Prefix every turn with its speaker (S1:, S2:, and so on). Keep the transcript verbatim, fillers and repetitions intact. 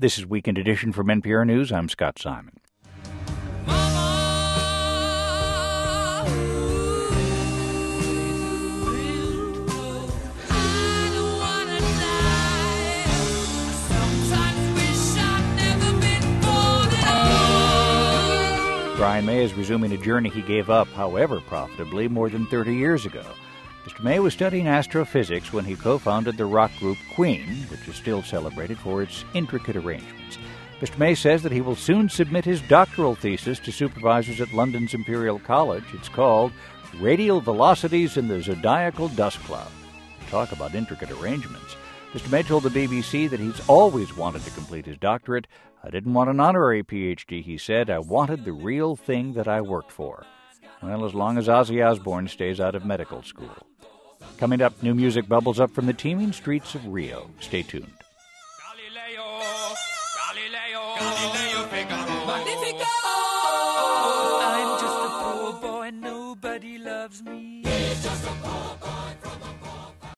S1: This is Weekend Edition from N P R News. I'm Scott Simon. Brian May is resuming a journey he gave up, however profitably, more than thirty years ago. Mister May was studying astrophysics when he co-founded the rock group Queen, which is still celebrated for its intricate arrangements. Mister May says that he will soon submit his doctoral thesis to supervisors at London's Imperial College. It's called Radial Velocities in the Zodiacal Dust Cloud. Talk about intricate arrangements. Mister May told the B B C that he's always wanted to complete his doctorate. I didn't want an honorary P H D, he said. I wanted the real thing that I worked for. Well, as long as Ozzy Osbourne stays out of medical school. Coming up, new music bubbles up from the teeming streets of Rio. Stay tuned.
S2: Galileo, Galileo, Galileo Figaro. Magnifico! I'm just a poor boy, nobody loves me. He's just a poor boy.